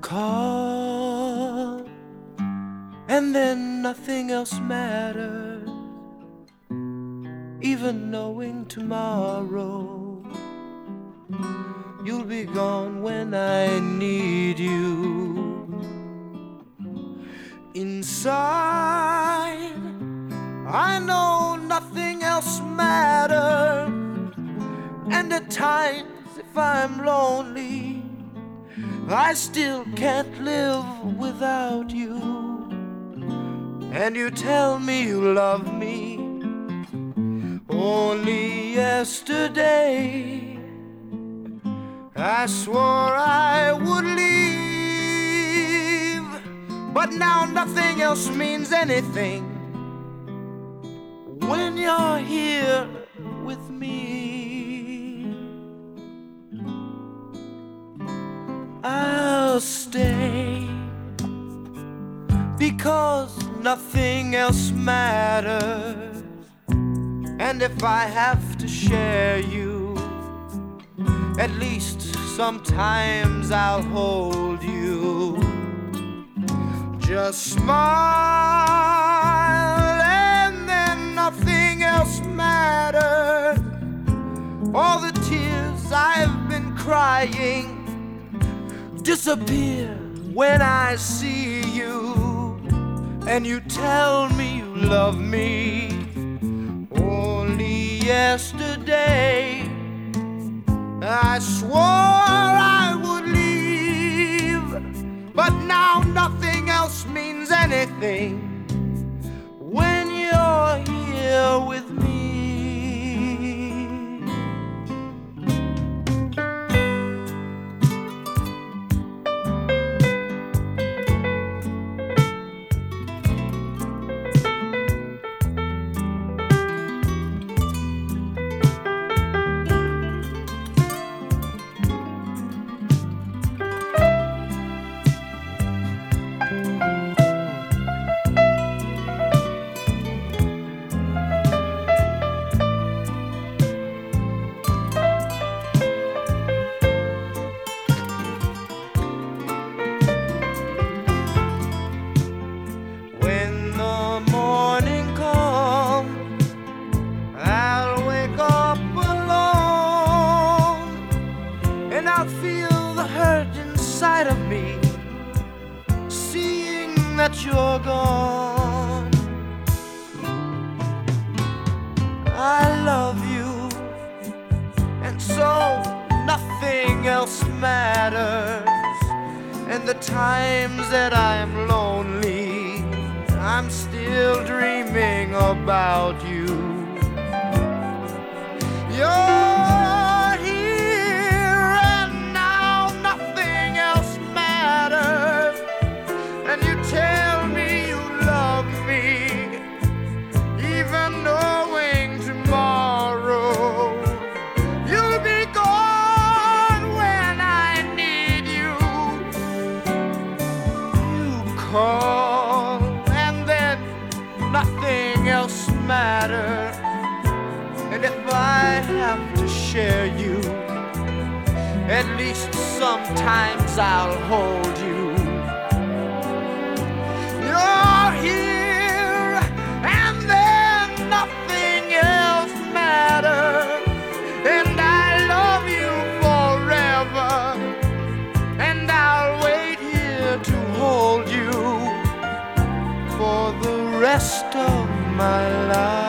call, and then nothing else matters, even knowing tomorrow you'll be gone when I need you. Inside, I know nothing else matters, and at times if I'm lonely, I still can't live without you. And you tell me you love me. Only yesterday I swore I would leave, but now nothing else means anything when you're here with me. I'll stay because nothing else matters, and if I have to share you, at least sometimes I'll hold you. Just smile and then nothing else matters. All the tears I've been crying disappear when I see you, and you tell me you love me. Only yesterday I swore I would leave, but now nothing else means anything when you're here with me. Of me, seeing that you're gone. I love you, and so nothing else matters. And the times that I'm lonely, I'm still dreaming about you. You're call, and then nothing else matters. And if I have to share you, at least sometimes I'll hold you. You're here, and then nothing else matters. And I love you forever, and I'll wait here to hold you for the rest of my life.